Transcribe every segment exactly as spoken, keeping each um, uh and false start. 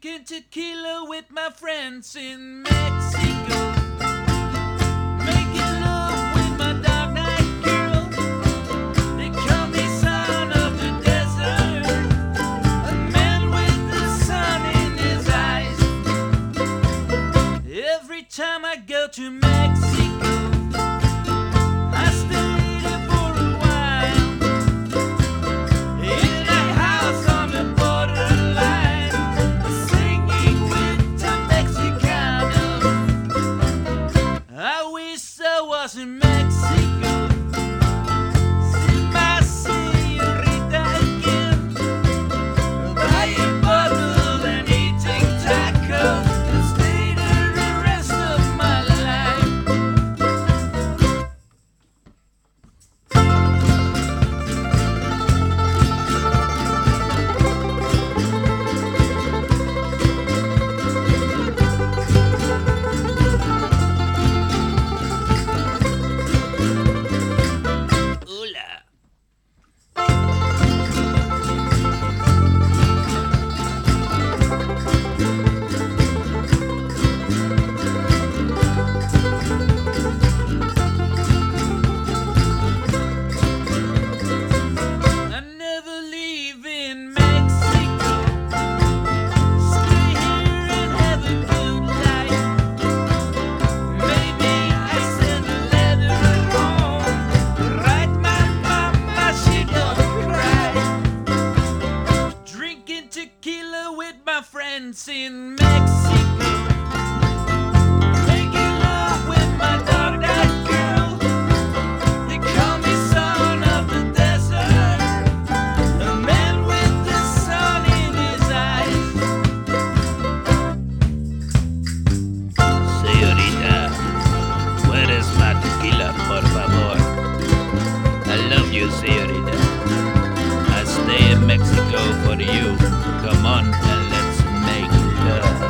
Drinking tequila with my friends in Mexico. Making love with my dark night girl. They call me son of the desert. A man with the sun in his eyes. Every time I go to Mexico, I stay there for a while. In a house on the borderline, singing with the Mexicanos. I wish I was in Mexico. See my señorita again, buying bottles and eating tacos, and stay there the rest of my life. Hola. I never leave in Mexico. Stay here and have a good life. Maybe I send a letter home. Write my mama, she don't cry. Drinking tequila with my friends in Mexico. Making love with my dark-eyed girl. They call me son of the desert. A man with the sun in his eyes. Señorita, where is my tequila, por favor? I love you, señorita. I stay in Mexico for you. Come on and let's make love.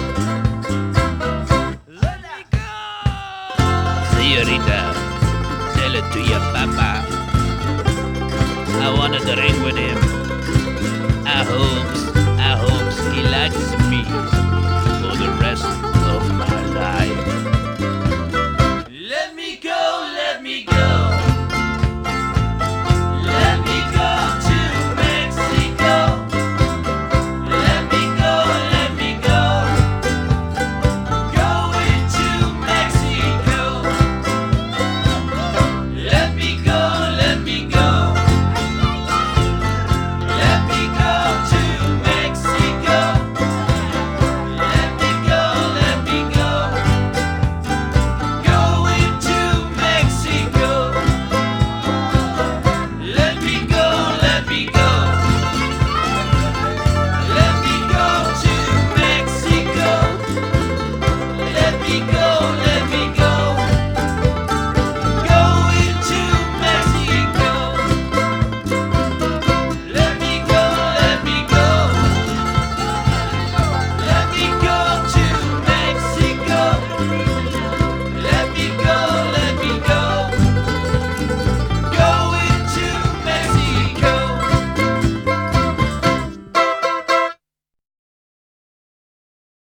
Let me go! Señorita, tell it to your papa. I wanna drink with him.